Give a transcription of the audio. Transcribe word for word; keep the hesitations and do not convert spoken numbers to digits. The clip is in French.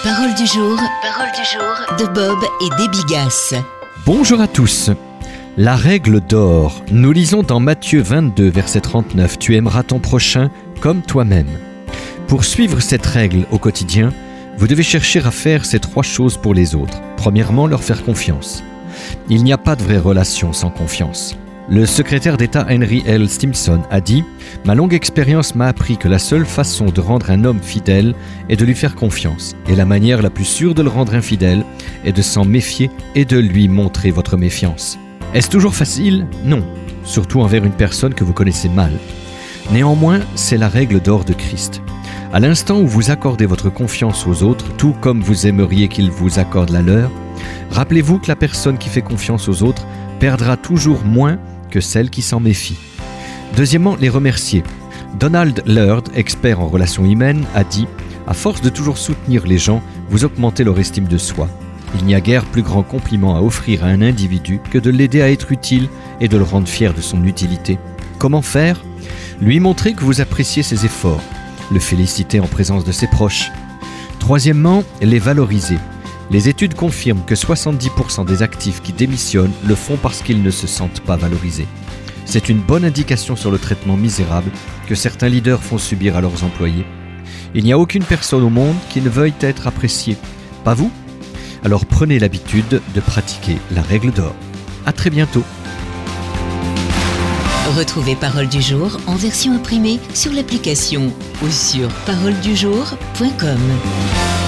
Parole du jour, parole du jour de Bob et des Bigasses. Bonjour à tous. La règle d'or. Nous lisons dans Matthieu vingt-deux, verset trente-neuf. Tu aimeras ton prochain comme toi-même. Pour suivre cette règle au quotidien, vous devez chercher à faire ces trois choses pour les autres. Premièrement, leur faire confiance. Il n'y a pas de vraie relation sans confiance. Le secrétaire d'État Henry L. Stimson a dit « Ma longue expérience m'a appris que la seule façon de rendre un homme fidèle est de lui faire confiance. Et la manière la plus sûre de le rendre infidèle est de s'en méfier et de lui montrer votre méfiance. » Est-ce toujours facile ? Non, surtout envers une personne que vous connaissez mal. Néanmoins, c'est la règle d'or de Christ. À l'instant où vous accordez votre confiance aux autres, tout comme vous aimeriez qu'ils vous accordent la leur, rappelez-vous que la personne qui fait confiance aux autres perdra toujours moins que celle qui s'en méfie. Deuxièmement, les remercier. Donald Laird, expert en relations humaines, a dit « À force de toujours soutenir les gens, vous augmentez leur estime de soi. Il n'y a guère plus grand compliment à offrir à un individu que de l'aider à être utile et de le rendre fier de son utilité. Comment faire ? Lui montrer que vous appréciez ses efforts, le féliciter en présence de ses proches. Troisièmement, les valoriser. Les études confirment que soixante-dix pour cent des actifs qui démissionnent le font parce qu'ils ne se sentent pas valorisés. C'est une bonne indication sur le traitement misérable que certains leaders font subir à leurs employés. Il n'y a aucune personne au monde qui ne veuille être appréciée. Pas vous ? Alors prenez l'habitude de pratiquer la règle d'or. À très bientôt. Retrouvez Parole du jour en version imprimée sur l'application ou sur parole du jour point com.